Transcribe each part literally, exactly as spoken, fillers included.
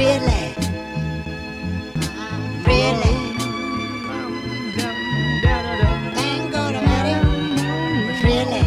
Really? Really? Ain't gonna matter. Really?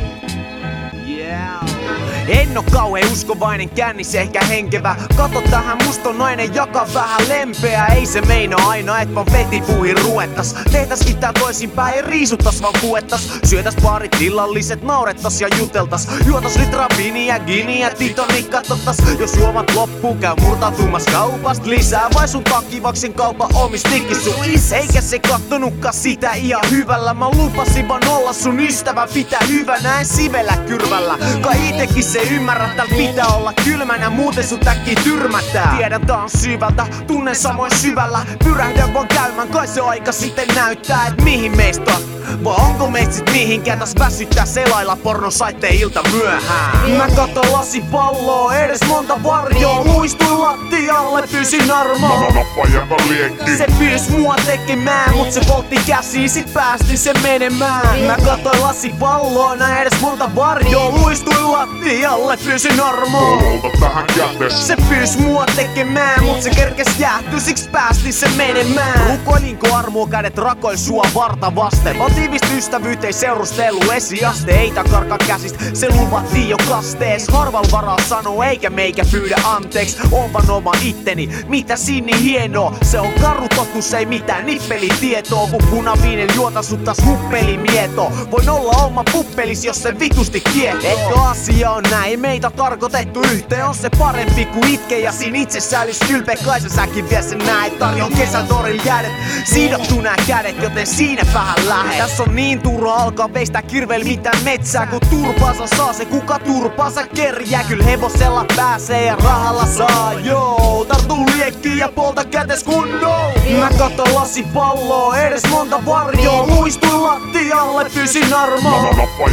En oo kauhean uskovainen, kännis ehkä henkevä. Kato tähän, musta on nainen, joka vähän lempeä. Ei se meinaa aina, et vaan petipuihin ruettas. Tehtäskin tää toisinpäin, ei riisuttas vaan puettas. Syötäs parit illalliset, naurettas ja juteltas. Juotas litraa viniä, giniä, titoni kattottas. Jos juomat loppuu, käy murtautumas kaupast lisää. Vai sun takivaksen kaupan omistikki sun is. Eikä se kattonutkaan sitä ihan hyvällä. Mä lupasin vaan olla sun ystävä, pitää hyvänä, en sivellä kyrvällä. Kai itekin se ymmärrä, tääl pitää olla kylmänä, muuten sun täkki tyrmätään. Tiedän tää on syvältä, tunnen samoin syvällä. Pyrähdän vaan käymään, kai se aika sitten näyttää, et mihin meistä on. Vai onko meistä sit mihinkään, taas väsyttää selailla pornosaitte ilta myöhään. Mä katon lasipalloa, edes monta varjoa. Luistuin lattialle, pysin armoa. Se pyys mua tekemään, mut se poltti käsiin, sit päästin sen menemään. Mä katoin lasipalloa, nää edes monta varjoa. Luistuin lattialle, pysin armoa. Se pyys mua tekemään, mut se kerkes jäähty, siksi päästin sen menemään. Rukoilinko armoa, kädet rakoil sua varta vasten. Tiivistä ystävyyttä ei seurustelu esiaste. Ei tää karkaa käsistä, se luvattiin jo kastees. Harval varaa sanoo eikä meikä pyydä anteeks. Oon vaan oma itteni, mitä siinä niin hienoa. Se on karu totuus, ei mitään nippelitietoa. Kun punaviinel juota sut taas huppelimieto. Voin olla oma puppelis, jos se vitusti kietoo. Ehkä asia on näin, meitä tarkoitettu yhteen. On se parempi kuin itke ja siinä itsessäilys kylpeä. Kai sä säkin vie sen näet. Tarjon kesän toril jäädet, sidottu nää kädet, joten siinä vähän lähet. Tässä on niin turha alkaa peistä kirveil mitään metsää. Kun turpaansa saa se, kuka turpaansa kerjää. Kyl hevosella pääsee ja rahalla saa, joo. Tartu liekkiin ja polta kätes kunnoon. Mä katon lasipalloa, edes monta varjoa. Luistuin lattialle, pysin armoa.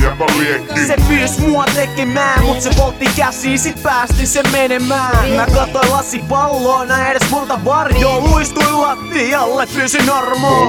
Se pyys mua tekemään, mut se poltti käsiin, sit päästin sen menemään. Mä katoin lasipalloa, nää edes monta varjoa. Luistuin lattialle, pysin armoa.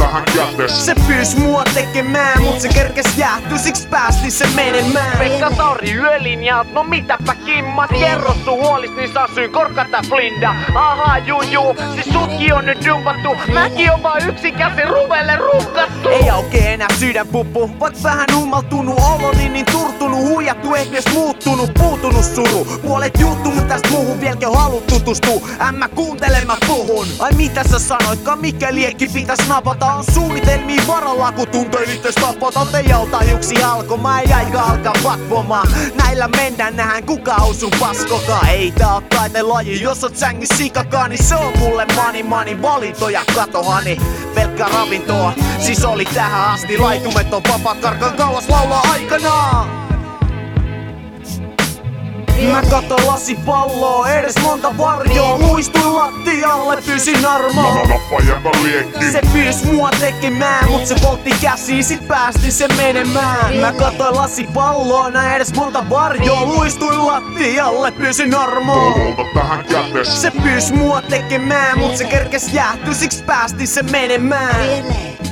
Se pyys mua tekemään, mut se kerkes jäähty, siksi päästin sen menemään. Pekka Tauri yölinjat, no mitäpä kimmat. Kerro sun huolis, niin saa syyn korkata flinda. Aha juju, siis sutki on nyt dumpattu. Mäkin on vaan yksikäsin ruvelle rukkattu. Ei aukee enää sydänpuppu, vaik vähän ummaltunut oloni, niin turtunut, huijattu, ei edes muuttunut, puutunut suru. Puolet juttu, mut täst muuhun vieläkö haluut tutustuu. Ämmä kuuntele, mä puhun. Ai mitä sä sanoitkaan, mikä liekki pitäis napata? On suunnitelmia varalla, kun tunteen itses tapata. Teijalta yksi alko, mä ei aika alkaa vatvomaan. Näillä mennään, nähdään kuka on sun paskokaa. Ei tää oo taitelaji, jos oot sängis sikakaan, niin se on mulle mani mani valintoja, katohani. Pelkkä ravintoa, siis oli tähän asti. Laitumet on vapaat, karkan kauas laulaa aikanaan. Mä katon lasipalloa, edes monta varjoa. Luistuin lattialle, pysin armoa. Se pyys mua tekemään, mut se poltti käsiin, sit päästin sen menemään. Mä katoin lasipalloa, nää edes monta varjoa. Luistuin lattialle, pysin armoa. Se pyys mua tekemään, mut se kerkes jäähty, siksi päästin sen menemään. Really?